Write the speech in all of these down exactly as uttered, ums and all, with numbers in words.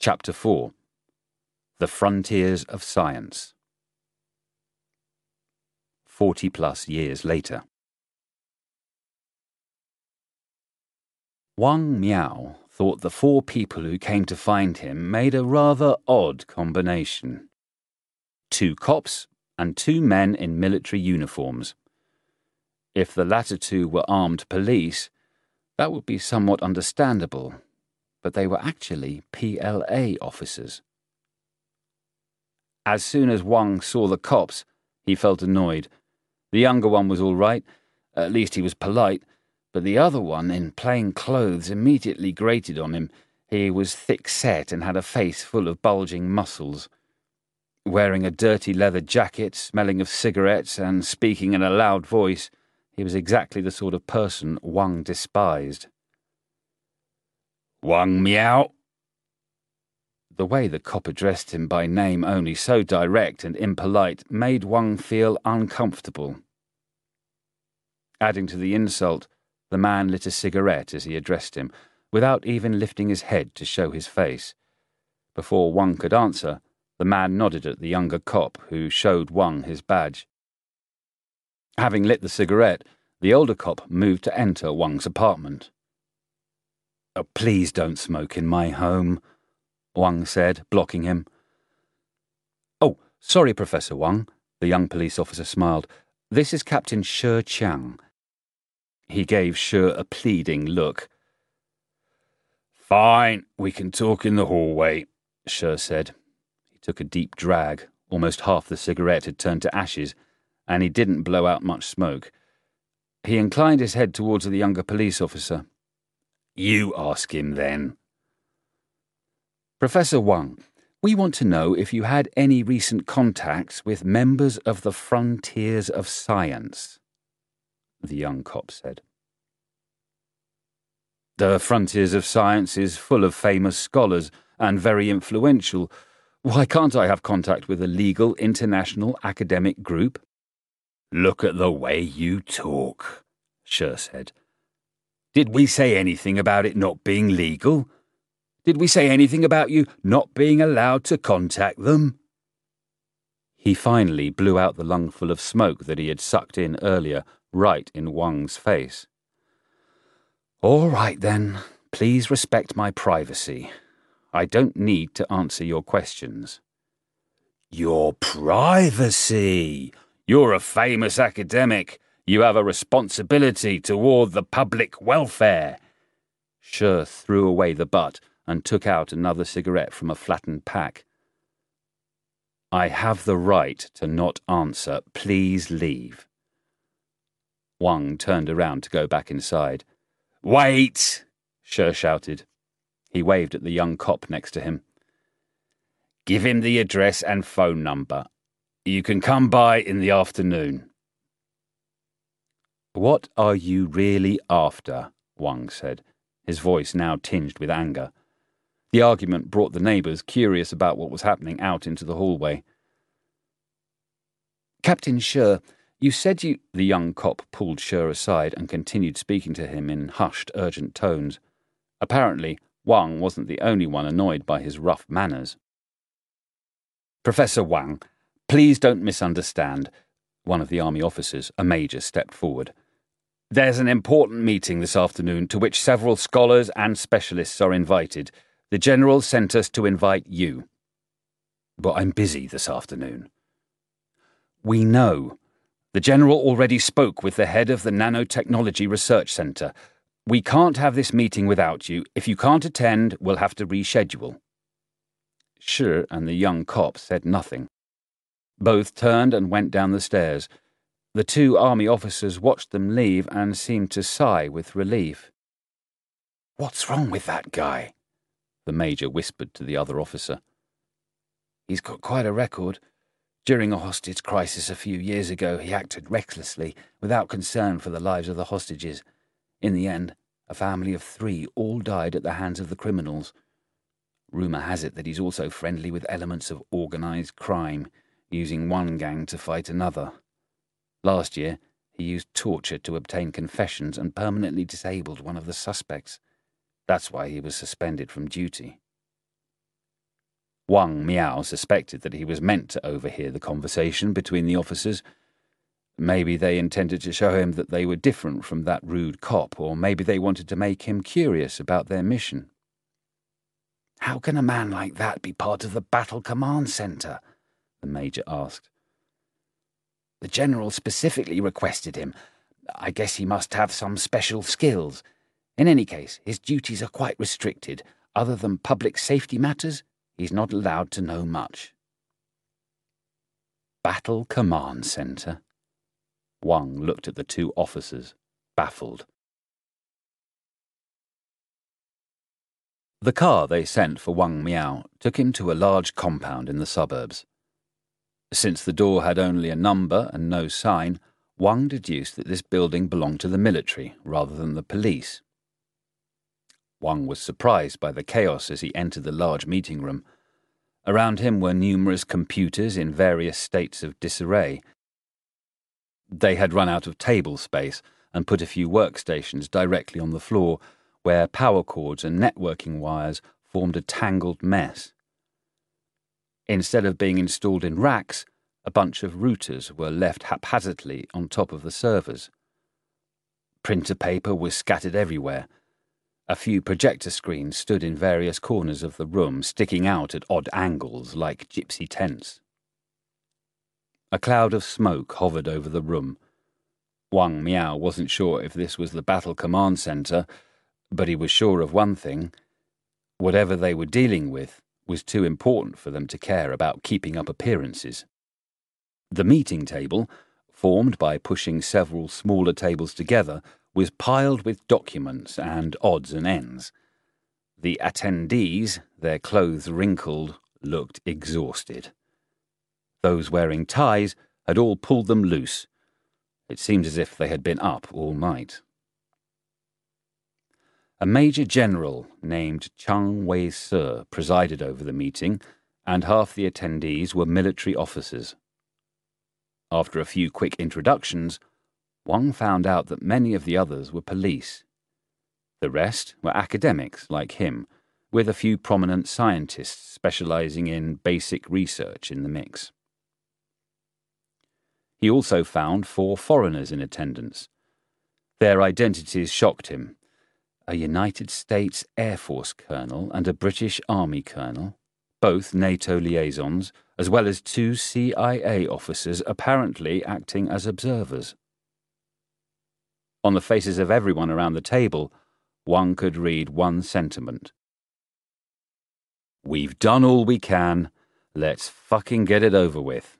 Chapter four. The Frontiers of Science. Forty plus years later. Wang Miao thought the four people who came to find him made a rather odd combination. Two cops and two men in military uniforms. If the latter two were armed police, that would be somewhat understandable, but they were actually P L A officers. As soon as Wang saw the cops, he felt annoyed. The younger one was all right, at least he was polite, but the other one, in plain clothes, immediately grated on him. He was thick-set and had a face full of bulging muscles. Wearing a dirty leather jacket, smelling of cigarettes, and speaking in a loud voice, he was exactly the sort of person Wang despised. "Wang Miao." The way the cop addressed him by name only, so direct and impolite, made Wang feel uncomfortable. Adding to the insult, the man lit a cigarette as he addressed him, without even lifting his head to show his face. Before Wang could answer, the man nodded at the younger cop, who showed Wang his badge. Having lit the cigarette, the older cop moved to enter Wang's apartment. "Oh, please don't smoke in my home," Wang said, blocking him. "Oh, sorry, Professor Wang," the young police officer smiled. "This is Captain Shi Qiang." He gave Shi a pleading look. "Fine, we can talk in the hallway," Shi said. He took a deep drag. Almost half the cigarette had turned to ashes, and he didn't blow out much smoke. He inclined his head towards the younger police officer. "You ask him, then." "Professor Wang, we want to know if you had any recent contacts with members of the Frontiers of Science," the young cop said. "The Frontiers of Science is full of famous scholars and very influential. Why can't I have contact with a legal international academic group?" "Look at the way you talk," Shi said. "Did we say anything about it not being legal? Did we say anything about you not being allowed to contact them?" He finally blew out the lungful of smoke that he had sucked in earlier, right in Wang's face. "All right, then. Please respect my privacy. I don't need to answer your questions." "Your privacy? You're a famous academic. You have a responsibility toward the public welfare." Shi threw away the butt and took out another cigarette from a flattened pack. "I have the right to not answer. Please leave." Wang turned around to go back inside. "Wait!" Shi shouted. He waved at the young cop next to him. "Give him the address and phone number. You can come by in the afternoon." "What are you really after?" Wang said, his voice now tinged with anger. The argument brought the neighbours, curious about what was happening, out into the hallway. "Captain Shi, you said you—" The young cop pulled Shi aside and continued speaking to him in hushed, urgent tones. Apparently, Wang wasn't the only one annoyed by his rough manners. "Professor Wang, please don't misunderstand." One of the army officers, a major, stepped forward. "There's an important meeting this afternoon to which several scholars and specialists are invited. The General sent us to invite you." "But I'm busy this afternoon." "We know. The General already spoke with the head of the Nanotechnology Research Centre. We can't have this meeting without you. If you can't attend, we'll have to reschedule." Shi and the young cop said nothing. Both turned and went down the stairs. The two army officers watched them leave and seemed to sigh with relief. "What's wrong with that guy?" the major whispered to the other officer. "He's got quite a record. During a hostage crisis a few years ago, he acted recklessly, without concern for the lives of the hostages. In the end, a family of three all died at the hands of the criminals. Rumour has it that he's also friendly with elements of organised crime, using one gang to fight another. Last year, he used torture to obtain confessions and permanently disabled one of the suspects. That's why he was suspended from duty." Wang Miao suspected that he was meant to overhear the conversation between the officers. Maybe they intended to show him that they were different from that rude cop, or maybe they wanted to make him curious about their mission. "How can a man like that be part of the Battle Command Center?" the Major asked. "The General specifically requested him. I guess he must have some special skills. In any case, his duties are quite restricted. Other than public safety matters, he's not allowed to know much." Battle Command Center? Wang looked at the two officers, baffled. The car they sent for Wang Miao took him to a large compound in the suburbs. Since the door had only a number and no sign, Wang deduced that this building belonged to the military rather than the police. Wang was surprised by the chaos as he entered the large meeting room. Around him were numerous computers in various states of disarray. They had run out of table space and put a few workstations directly on the floor, where power cords and networking wires formed a tangled mess. Instead of being installed in racks, a bunch of routers were left haphazardly on top of the servers. Printer paper was scattered everywhere. A few projector screens stood in various corners of the room, sticking out at odd angles like gypsy tents. A cloud of smoke hovered over the room. Wang Miao wasn't sure if this was the Battle Command Center, but he was sure of one thing. Whatever they were dealing with was too important for them to care about keeping up appearances. The meeting table, formed by pushing several smaller tables together, was piled with documents and odds and ends. The attendees, their clothes wrinkled, looked exhausted. Those wearing ties had all pulled them loose. It seemed as if they had been up all night. A Major General named Chang Wei-se presided over the meeting, and half the attendees were military officers. After a few quick introductions, Wang found out that many of the others were police. The rest were academics like him, with a few prominent scientists specializing in basic research in the mix. He also found four foreigners in attendance. Their identities shocked him. A United States Air Force colonel and a British Army colonel, both NATO liaisons, as well as two C I A officers apparently acting as observers. On the faces of everyone around the table, one could read one sentiment. "We've done all we can. Let's fucking get it over with."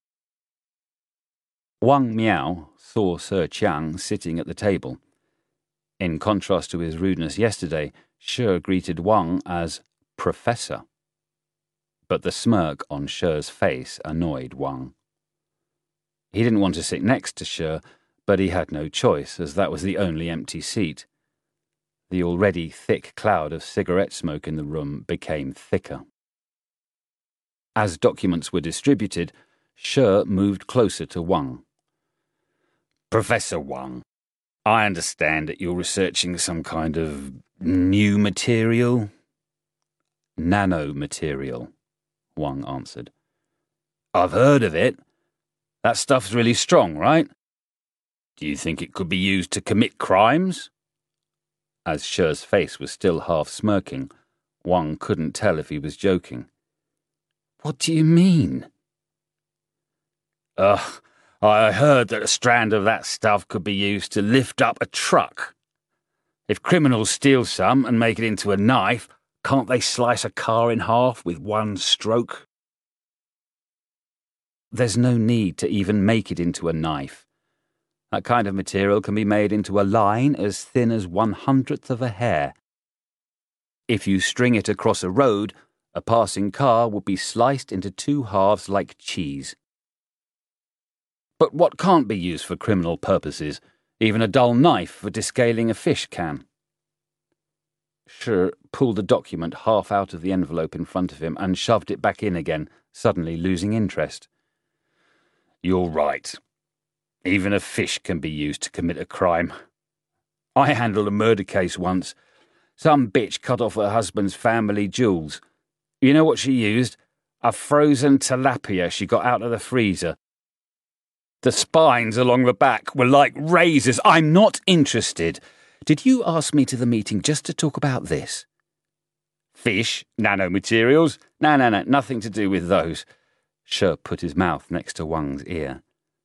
Wang Miao saw Sir Chiang sitting at the table. In contrast to his rudeness yesterday, She greeted Wang as Professor. But the smirk on She's face annoyed Wang. He didn't want to sit next to She, but he had no choice, as that was the only empty seat. The already thick cloud of cigarette smoke in the room became thicker. As documents were distributed, She moved closer to Wang. "Professor Wang, I understand that you're researching some kind of new material?" "Nanomaterial," Wang answered. "I've heard of it. That stuff's really strong, right? Do you think it could be used to commit crimes?" As She's face was still half smirking, Wang couldn't tell if he was joking. "What do you mean?" Ugh, I heard that a strand of that stuff could be used to lift up a truck. If criminals steal some and make it into a knife, can't they slice a car in half with one stroke? There's no need to even make it into a knife. That kind of material can be made into a line as thin as one hundredth of a hair. If you string it across a road, a passing car will be sliced into two halves like cheese. But what can't be used for criminal purposes? Even a dull knife for descaling a fish can. She pulled a document half out of the envelope in front of him and shoved it back in again, suddenly losing interest. "You're right. Even a fish can be used to commit a crime. I handled a murder case once. Some bitch cut off her husband's family jewels. You know what she used? A frozen tilapia she got out of the freezer. The spines along the back were like razors. I'm not interested. Did you ask me to the meeting just to talk about this? Fish, nanomaterials? No, no, no, nothing to do with those. Shi put his mouth next to Wang's ear.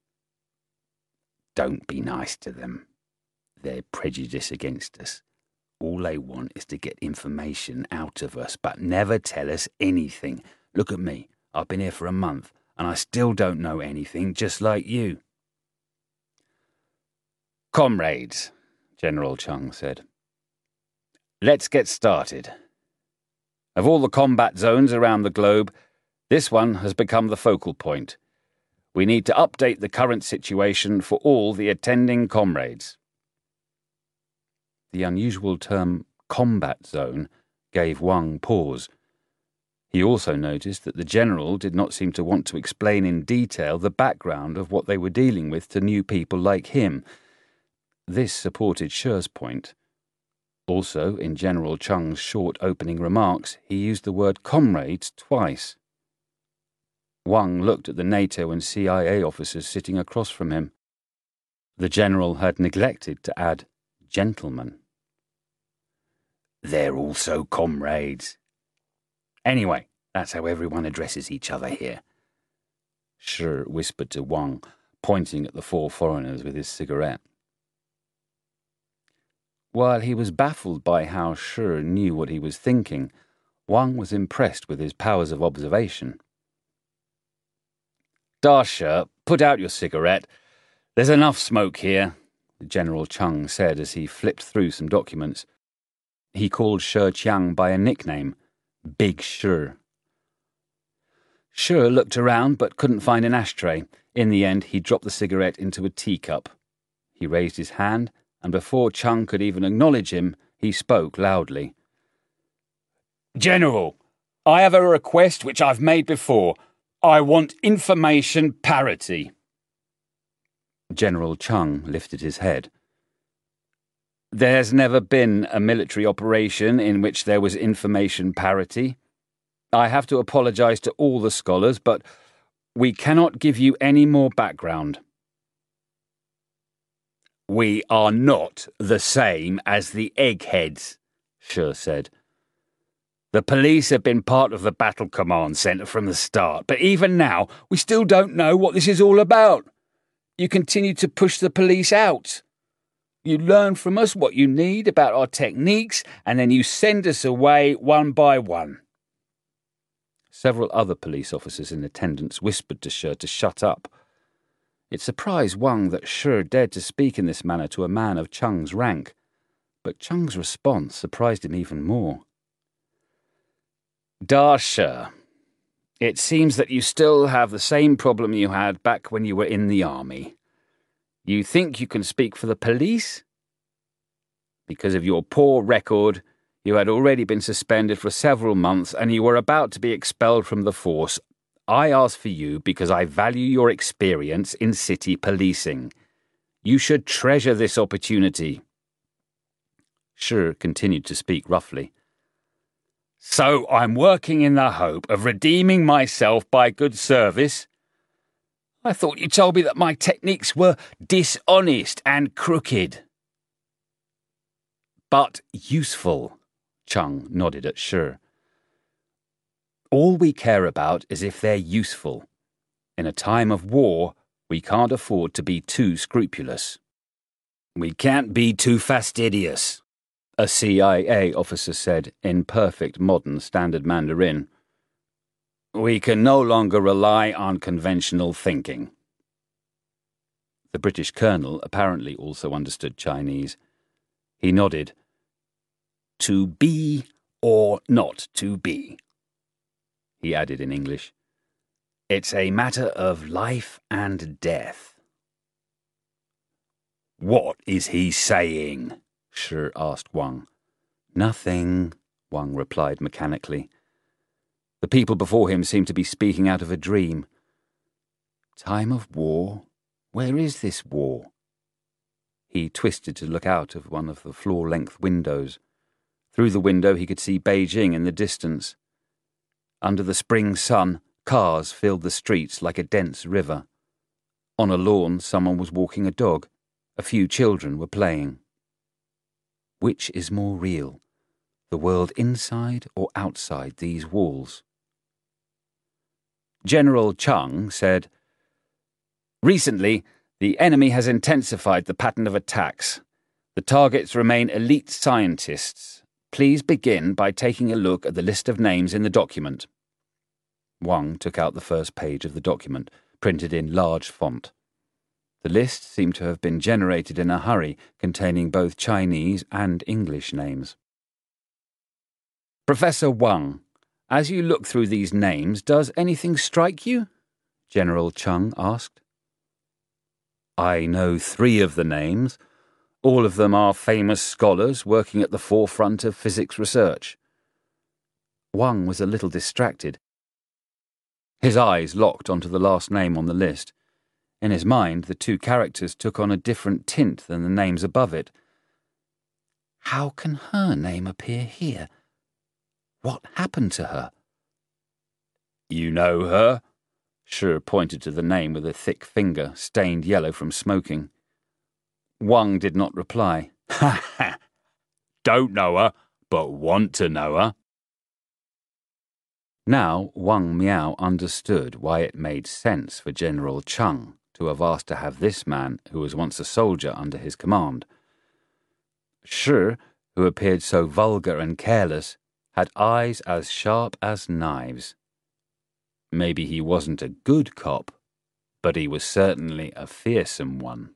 Don't be nice to them. They're prejudiced against us. All they want is to get information out of us, but never tell us anything. Look at me. I've been here for a month, and I still don't know anything, just like you. Comrades, General Chung said. Let's get started. Of all the combat zones around the globe, this one has become the focal point. We need to update the current situation for all the attending comrades. The unusual term combat zone gave Wang pause. He also noticed that the general did not seem to want to explain in detail the background of what they were dealing with to new people like him. This supported Shi's point. Also, in General Chung's short opening remarks, he used the word comrades twice. Wang looked at the NATO and C I A officers sitting across from him. The general had neglected to add gentlemen. They're also comrades. Anyway, that's how everyone addresses each other here. Shi whispered to Wang, pointing at the four foreigners with his cigarette. While he was baffled by how Shi knew what he was thinking, Wang was impressed with his powers of observation. Da Shi, put out your cigarette. There's enough smoke here, General Chung said as he flipped through some documents. He called Shi Qiang by a nickname, Big Shi. Shi looked around but couldn't find an ashtray. In the end, he dropped the cigarette into a teacup. He raised his hand, and before Chung could even acknowledge him, he spoke loudly. General, I have a request which I've made before. I want information parity. General Chung lifted his head. There's never been a military operation in which there was information parity. I have to apologize to all the scholars, but we cannot give you any more background. We are not the same as the eggheads, Shi said. The police have been part of the Battle Command Centre from the start, but even now, we still don't know what this is all about. You continue to push the police out. You learn from us what you need about our techniques, and then you send us away one by one. Several other police officers in attendance whispered to Shi to shut up. It surprised Wang that Shi dared to speak in this manner to a man of Chung's rank, but Chung's response surprised him even more. Da Shi, it seems that you still have the same problem you had back when you were in the army. You think you can speak for the police? Because of your poor record, you had already been suspended for several months and you were about to be expelled from the force. I ask for you because I value your experience in city policing. You should treasure this opportunity. Shi continued to speak roughly. So I'm working in the hope of redeeming myself by good service? I thought you told me that my techniques were dishonest and crooked. But useful, Chung nodded at Shi. All we care about is if they're useful. In a time of war, we can't afford to be too scrupulous. We can't be too fastidious, a C I A officer said in perfect modern standard Mandarin. We can no longer rely on conventional thinking. The British colonel apparently also understood Chinese. He nodded. To be or not to be, he added in English. It's a matter of life and death. What is he saying? Shi asked Wang. Nothing, Wang replied mechanically. The people before him seemed to be speaking out of a dream. Time of war? Where is this war? He twisted to look out of one of the floor-length windows. Through the window he could see Beijing in the distance. Under the spring sun, cars filled the streets like a dense river. On a lawn, someone was walking a dog. A few children were playing. Which is more real, the world inside or outside these walls? General Chung said, "Recently, the enemy has intensified the pattern of attacks. The targets remain elite scientists. Please begin by taking a look at the list of names in the document." Wang took out the first page of the document, printed in large font. The list seemed to have been generated in a hurry, containing both Chinese and English names. "Professor Wang, as you look through these names, does anything strike you?" General Chung asked. "I know three of the names. All of them are famous scholars working at the forefront of physics research." Wang was a little distracted. His eyes locked onto the last name on the list. In his mind, the two characters took on a different tint than the names above it. How can her name appear here? What happened to her? "You know her?" Shi pointed to the name with a thick finger, stained yellow from smoking. Wang did not reply. "Ha ha! Don't know her, but want to know her." Now Wang Miao understood why it made sense for General Chung to have asked to have this man, who was once a soldier, under his command. Shi, who appeared so vulgar and careless, had eyes as sharp as knives. Maybe he wasn't a good cop, but he was certainly a fearsome one.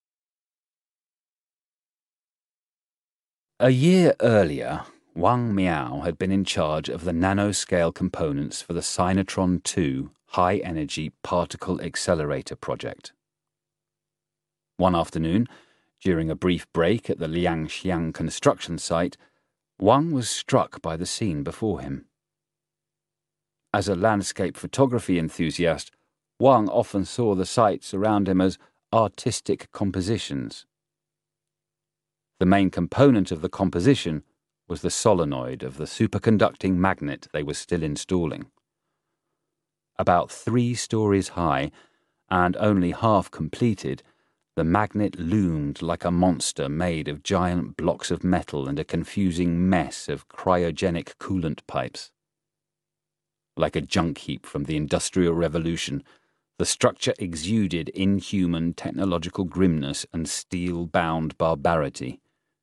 A year earlier, Wang Miao had been in charge of the nanoscale components for the Sinotron two high-energy particle accelerator project. One afternoon, during a brief break at the Liangxiang construction site, Wang was struck by the scene before him. As a landscape photography enthusiast, Wang often saw the sights around him as artistic compositions. The main component of the composition was the solenoid of the superconducting magnet they were still installing. About three stories high, and only half completed, the magnet loomed like a monster made of giant blocks of metal and a confusing mess of cryogenic coolant pipes. Like a junk heap from the Industrial Revolution, the structure exuded inhuman technological grimness and steel-bound barbarity.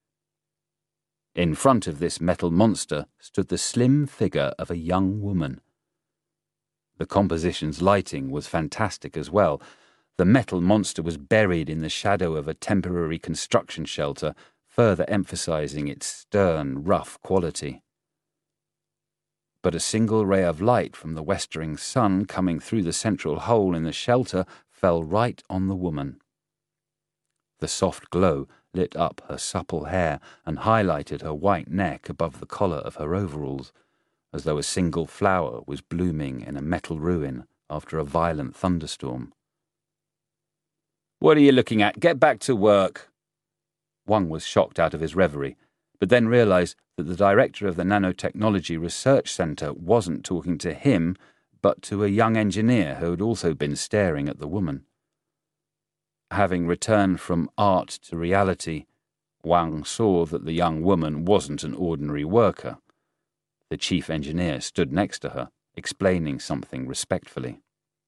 In front of this metal monster stood the slim figure of a young woman. The composition's lighting was fantastic as well. The metal monster was buried in the shadow of a temporary construction shelter, further emphasizing its stern, rough quality. But a single ray of light from the westering sun coming through the central hole in the shelter fell right on the woman. The soft glow lit up her supple hair and highlighted her white neck above the collar of her overalls, as though a single flower was blooming in a metal ruin after a violent thunderstorm. "What are you looking at? Get back to work." Wang was shocked out of his reverie, but then realized that the director of the Nanotechnology Research Center wasn't talking to him, but to a young engineer who had also been staring at the woman. Having returned from art to reality, Wang saw that the young woman wasn't an ordinary worker. The chief engineer stood next to her, explaining something respectfully.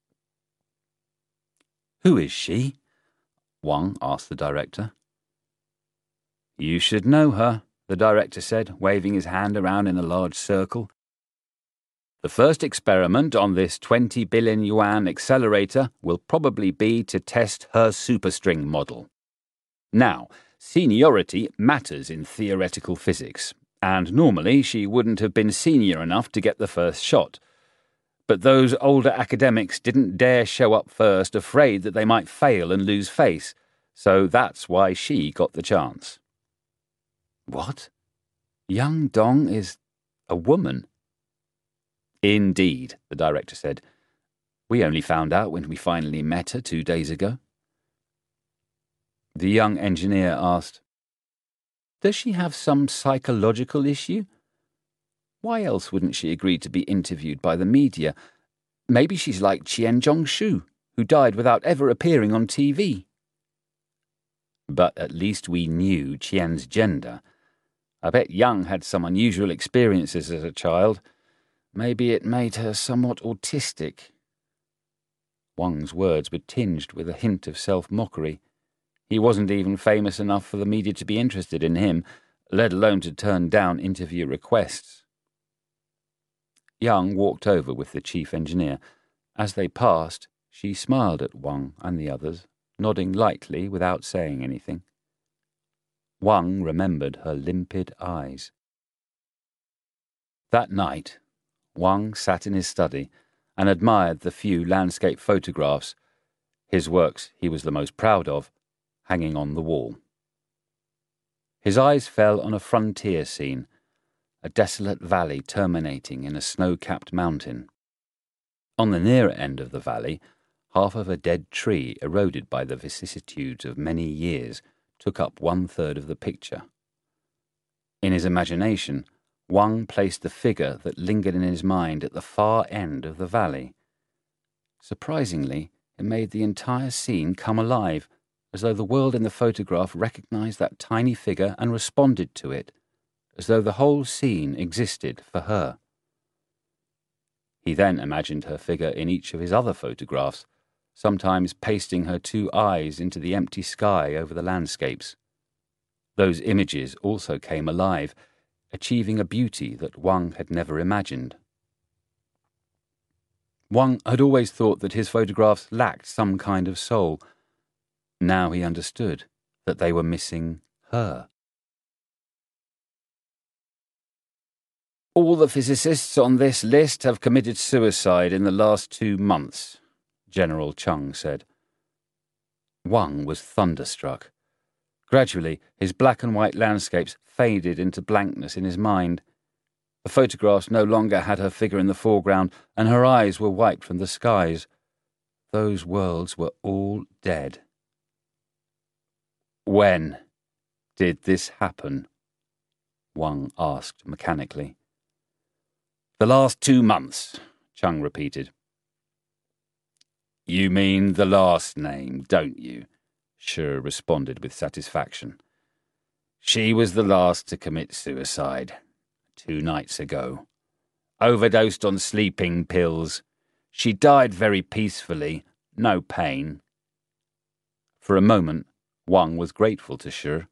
"Who is she?" Wang asked the director. "You should know her," the director said, waving his hand around in a large circle. "The first experiment on this twenty billion yuan accelerator will probably be to test her superstring model. Now, seniority matters in theoretical physics, and normally she wouldn't have been senior enough to get the first shot. But those older academics didn't dare show up first, afraid that they might fail and lose face, so that's why she got the chance." "What? Young Dong is a woman?" "Indeed," the director said. "We only found out when we finally met her two days ago." The young engineer asked, "Does she have some psychological issue?" Why else wouldn't she agree to be interviewed by the media? Maybe she's like Qian Zhongshu, who died without ever appearing on T V. But at least we knew Qian's gender. I bet Yang had some unusual experiences as a child. Maybe it made her somewhat autistic. Wang's words were tinged with a hint of self-mockery. He wasn't even famous enough for the media to be interested in him, let alone to turn down interview requests. Yang walked over with the chief engineer. As they passed, she smiled at Wang and the others, nodding lightly without saying anything. Wang remembered her limpid eyes. That night, Wang sat in his study and admired the few landscape photographs, his works he was the most proud of, hanging on the wall. His eyes fell on a frontier scene, a desolate valley terminating in a snow-capped mountain. On the nearer end of the valley, half of a dead tree eroded by the vicissitudes of many years took up one-third of the picture. In his imagination, Wang placed the figure that lingered in his mind at the far end of the valley. Surprisingly, it made the entire scene come alive, as though the world in the photograph recognized that tiny figure and responded to it, as though the whole scene existed for her. He then imagined her figure in each of his other photographs, sometimes pasting her two eyes into the empty sky over the landscapes. Those images also came alive, achieving a beauty that Wang had never imagined. Wang had always thought that his photographs lacked some kind of soul. Now he understood that they were missing her. All the physicists on this list have committed suicide in the last two months, General Chung said. Wang was thunderstruck. Gradually, his black and white landscapes faded into blankness in his mind. The photographs no longer had her figure in the foreground, and her eyes were wiped from the skies. Those worlds were all dead. When did this happen? Wang asked mechanically. The last two months, Chung repeated. You mean the last name, don't you? Shi responded with satisfaction. She was the last to commit suicide, two nights ago. Overdosed on sleeping pills. She died very peacefully, no pain. For a moment, Wang was grateful to Shi.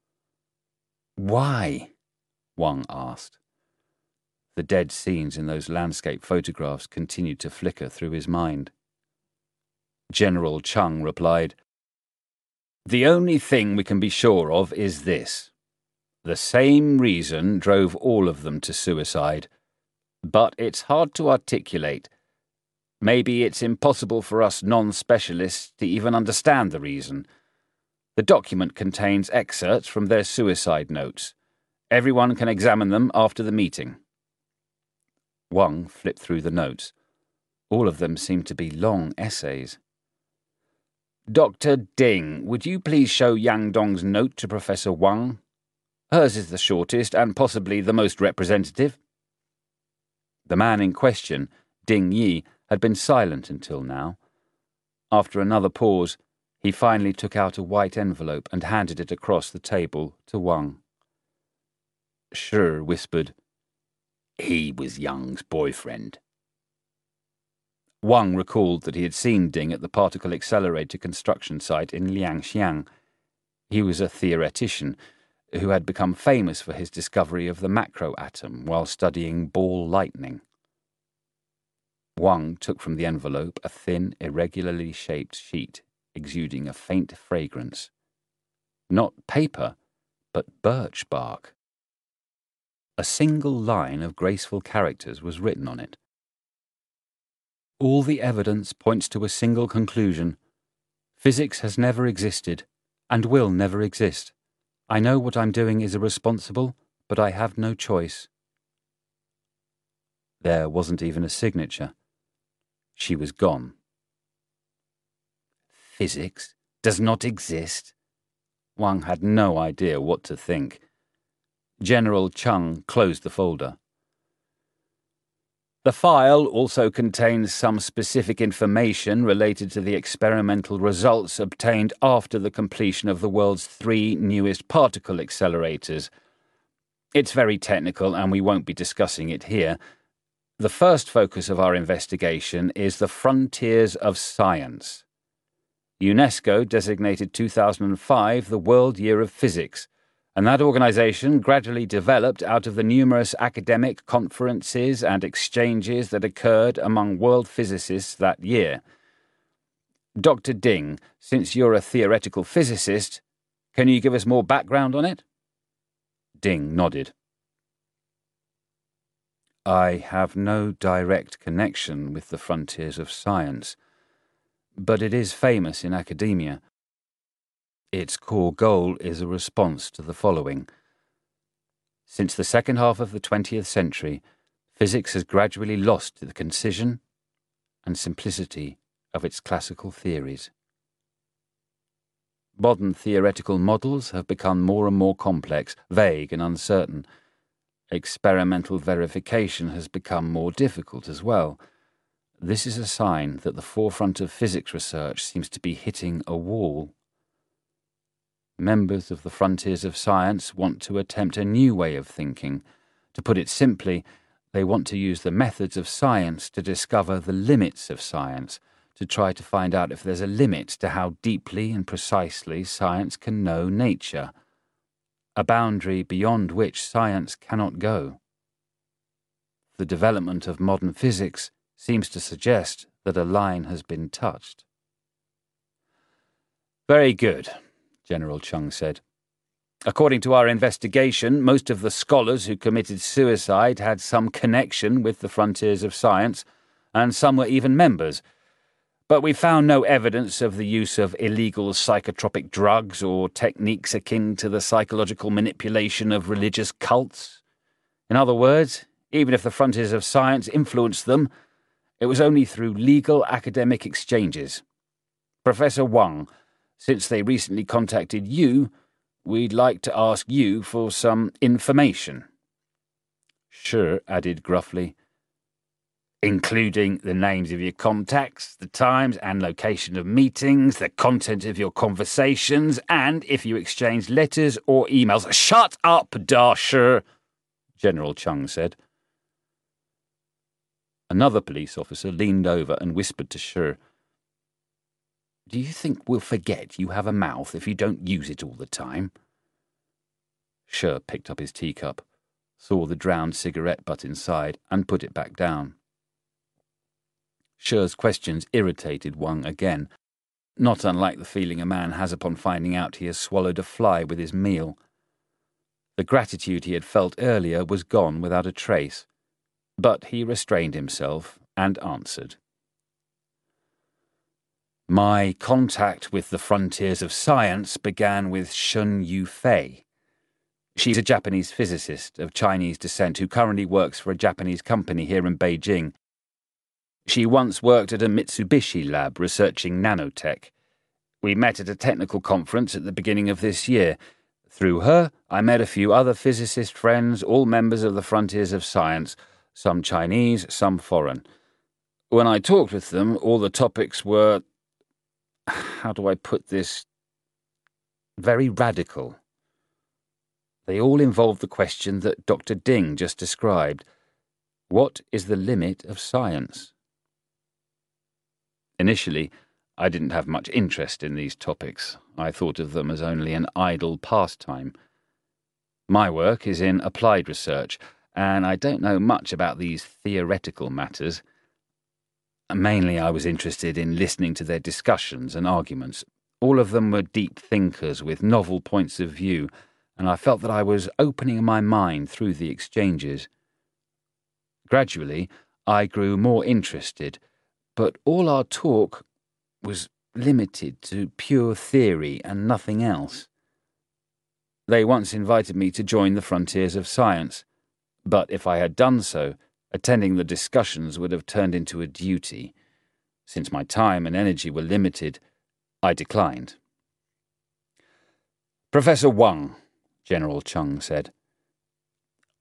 Why? Wang asked. The dead scenes in those landscape photographs continued to flicker through his mind. General Chung replied, The only thing we can be sure of is this. The same reason drove all of them to suicide. But it's hard to articulate. Maybe it's impossible for us non-specialists to even understand the reason. The document contains excerpts from their suicide notes. Everyone can examine them after the meeting. Wang flipped through the notes. All of them seemed to be long essays. Doctor Ding, would you please show Yang Dong's note to Professor Wang? Hers is the shortest and possibly the most representative. The man in question, Ding Yi, had been silent until now. After another pause, he finally took out a white envelope and handed it across the table to Wang. Shi whispered, He was Yang's boyfriend. Wang recalled that he had seen Ding at the particle accelerator construction site in Liangxiang. He was a theoretician who had become famous for his discovery of the macroatom while studying ball lightning. Wang took from the envelope a thin, irregularly shaped sheet exuding a faint fragrance. Not paper, but birch bark. A single line of graceful characters was written on it. All the evidence points to a single conclusion. Physics has never existed, and will never exist. I know what I'm doing is irresponsible, but I have no choice. There wasn't even a signature. She was gone. Physics does not exist? Wang had no idea what to think. General Chung closed the folder. The file also contains some specific information related to the experimental results obtained after the completion of the world's three newest particle accelerators. It's very technical and we won't be discussing it here. The first focus of our investigation is the frontiers of science. UNESCO designated two thousand five the World Year of Physics, and that organisation gradually developed out of the numerous academic conferences and exchanges that occurred among world physicists that year. Doctor Ding, since you're a theoretical physicist, can you give us more background on it? Ding nodded. I have no direct connection with the frontiers of science, but it is famous in academia. Its core goal is a response to the following. Since the second half of the twentieth century, physics has gradually lost the concision and simplicity of its classical theories. Modern theoretical models have become more and more complex, vague and uncertain. Experimental verification has become more difficult as well. This is a sign that the forefront of physics research seems to be hitting a wall. Members of the frontiers of science want to attempt a new way of thinking. To put it simply, they want to use the methods of science to discover the limits of science, to try to find out if there's a limit to how deeply and precisely science can know nature, a boundary beyond which science cannot go. The development of modern physics seems to suggest that a line has been touched. Very good, General Chung said. According to our investigation, most of the scholars who committed suicide had some connection with the frontiers of science, and some were even members. But we found no evidence of the use of illegal psychotropic drugs or techniques akin to the psychological manipulation of religious cults. In other words, even if the frontiers of science influenced them, it was only through legal academic exchanges. Professor Wang, since they recently contacted you, we'd like to ask you for some information. Shi added gruffly, including the names of your contacts, the times and location of meetings, the content of your conversations, and if you exchanged letters or emails. Shut up, Da Shi, General Chung said. Another police officer leaned over and whispered to Shi, Do you think we'll forget you have a mouth if you don't use it all the time? Shi picked up his teacup, saw the drowned cigarette butt inside, and put it back down. Shi's questions irritated Wang again, not unlike the feeling a man has upon finding out he has swallowed a fly with his meal. The gratitude he had felt earlier was gone without a trace, but he restrained himself and answered. My contact with the frontiers of science began with Shun Yufei. She's a Japanese physicist of Chinese descent who currently works for a Japanese company here in Beijing. She once worked at a Mitsubishi lab researching nanotech. We met at a technical conference at the beginning of this year. Through her, I met a few other physicist friends, all members of the frontiers of science, some Chinese, some foreign. When I talked with them, all the topics were, how do I put this, very radical. They all involved the question that Doctor Ding just described. What is the limit of science? Initially, I didn't have much interest in these topics. I thought of them as only an idle pastime. My work is in applied research, and I don't know much about these theoretical matters. Mainly I was interested in listening to their discussions and arguments. All of them were deep thinkers with novel points of view, and I felt that I was opening my mind through the exchanges. Gradually, I grew more interested, but all our talk was limited to pure theory and nothing else. They once invited me to join the frontiers of science, but if I had done so, attending the discussions would have turned into a duty. Since my time and energy were limited, I declined. Professor Wang, General Chung said,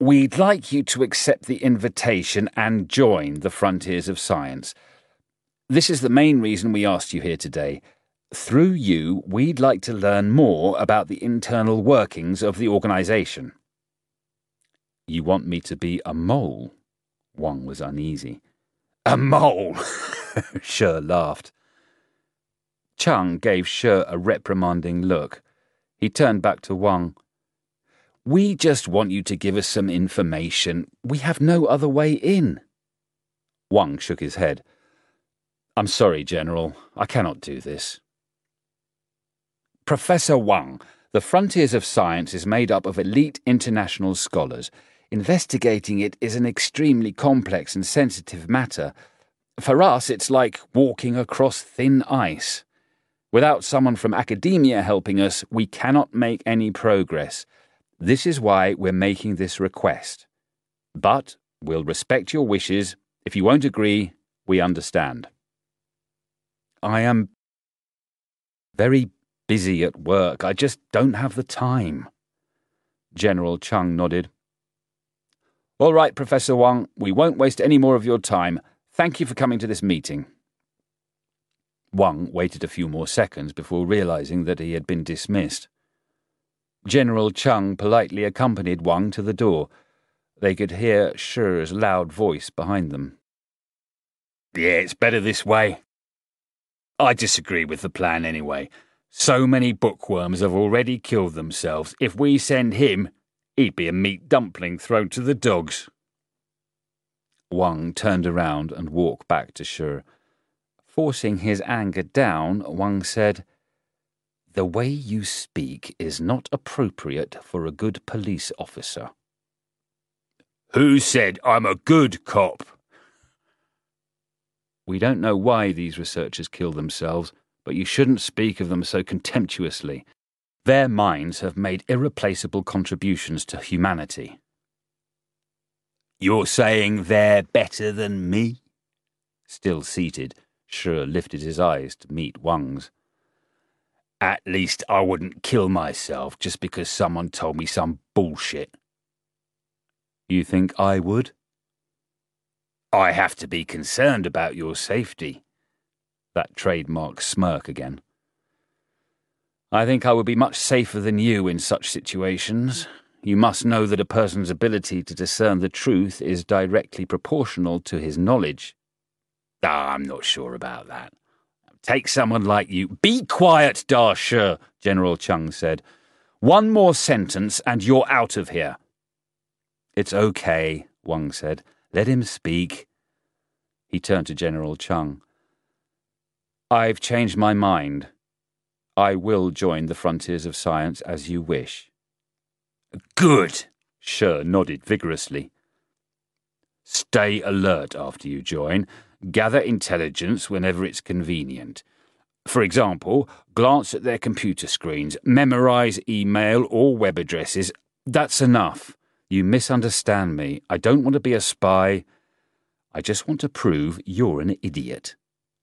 We'd like you to accept the invitation and join the Frontiers of Science. This is the main reason we asked you here today. Through you, we'd like to learn more about the internal workings of the organisation. You want me to be a mole? Wang was uneasy. A mole? Shi laughed. Chang gave Shi a reprimanding look. He turned back to Wang. We just want you to give us some information. We have no other way in. Wang shook his head. I'm sorry, General. I cannot do this. Professor Wang, the Frontiers of Science is made up of elite international scholars. Investigating it is an extremely complex and sensitive matter. For us, it's like walking across thin ice. Without someone from academia helping us, we cannot make any progress. This is why we're making this request. But we'll respect your wishes. If you won't agree, we understand. I am very busy at work. I just don't have the time. General Chang nodded. All right, Professor Wang, we won't waste any more of your time. Thank you for coming to this meeting. Wang waited a few more seconds before realizing that he had been dismissed. General Chang politely accompanied Wang to the door. They could hear Shi's loud voice behind them. Yeah, it's better this way. I disagree with the plan anyway. So many bookworms have already killed themselves. If we send him, he'd be a meat dumpling thrown to the dogs. Wang turned around and walked back to Shi. Forcing his anger down, Wang said, The way you speak is not appropriate for a good police officer. Who said I'm a good cop? We don't know why these researchers kill themselves, but you shouldn't speak of them so contemptuously. Their minds have made irreplaceable contributions to humanity. You're saying they're better than me? Still seated, Shi lifted his eyes to meet Wang's. At least I wouldn't kill myself just because someone told me some bullshit. You think I would? I have to be concerned about your safety. That trademark smirk again. I think I would be much safer than you in such situations. You must know that a person's ability to discern the truth is directly proportional to his knowledge. Ah, I'm not sure about that. Take someone like you. Be quiet, Da Shi, General Chang said. One more sentence and you're out of here. It's okay, Wang said. Let him speak. He turned to General Chang. I've changed my mind. I will join the Frontiers of Science as you wish. Good, Shi nodded vigorously. Stay alert after you join. Gather intelligence whenever it's convenient. For example, glance at their computer screens, memorize email or web addresses. That's enough. You misunderstand me. I don't want to be a spy. I just want to prove you're an idiot.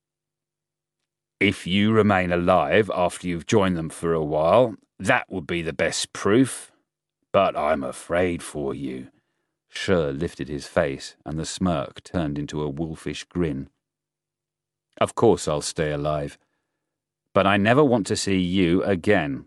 If you remain alive after you've joined them for a while, that would be the best proof. But I'm afraid for you. Shi lifted his face, and the smirk turned into a wolfish grin. Of course I'll stay alive. But I never want to see you again.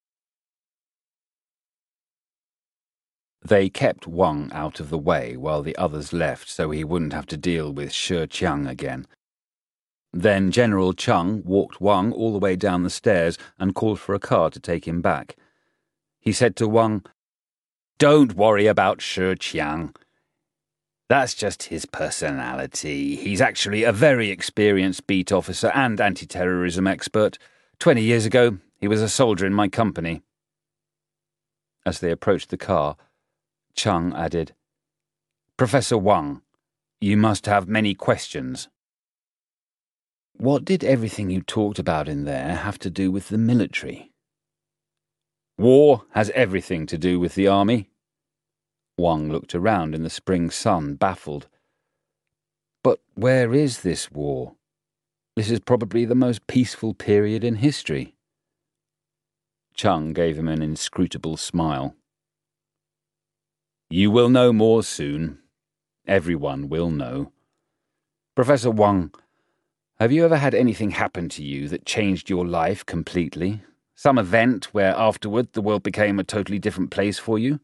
They kept Wang out of the way while the others left so he wouldn't have to deal with Shi Qiang again. Then General Chang walked Wang all the way down the stairs and called for a car to take him back. He said to Wang, Don't worry about Shi Qiang. That's just his personality. He's actually a very experienced beat officer and anti-terrorism expert. Twenty years ago, he was a soldier in my company. As they approached the car, Chang added, Professor Wang, you must have many questions. What did everything you talked about in there have to do with the military? War has everything to do with the army. Wang looked around in the spring sun, baffled. But where is this war? This is probably the most peaceful period in history. Chang gave him an inscrutable smile. You will know more soon. Everyone will know. Professor Wang, have you ever had anything happen to you that changed your life completely? Some event where afterward the world became a totally different place for you?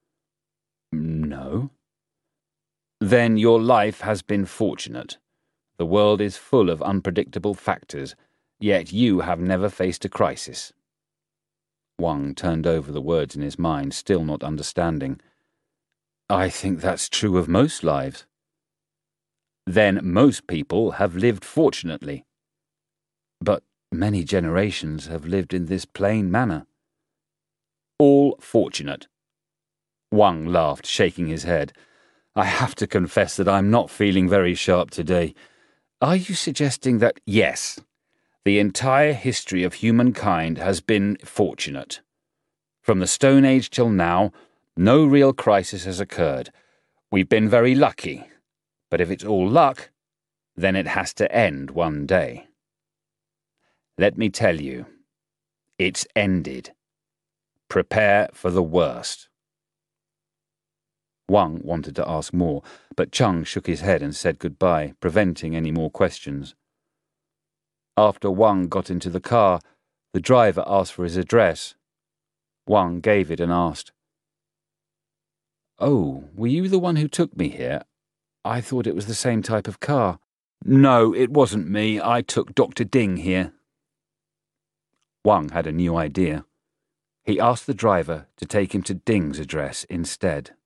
No. Then your life has been fortunate. The world is full of unpredictable factors, yet you have never faced a crisis. Wang turned over the words in his mind, still not understanding. I think that's true of most lives. Then most people have lived fortunately. But many generations have lived in this plain manner. All fortunate. Wang laughed, shaking his head. I have to confess that I'm not feeling very sharp today. Are you suggesting that, yes, the entire history of humankind has been fortunate? From the Stone Age till now, no real crisis has occurred. We've been very lucky. But if it's all luck, then it has to end one day. Let me tell you, it's ended. Prepare for the worst. Wang wanted to ask more, but Cheng shook his head and said goodbye, preventing any more questions. After Wang got into the car, the driver asked for his address. Wang gave it and asked, "Oh, were you the one who took me here? I thought it was the same type of car." "No, it wasn't me. I took Doctor Ding here." Wang had a new idea. He asked the driver to take him to Ding's address instead.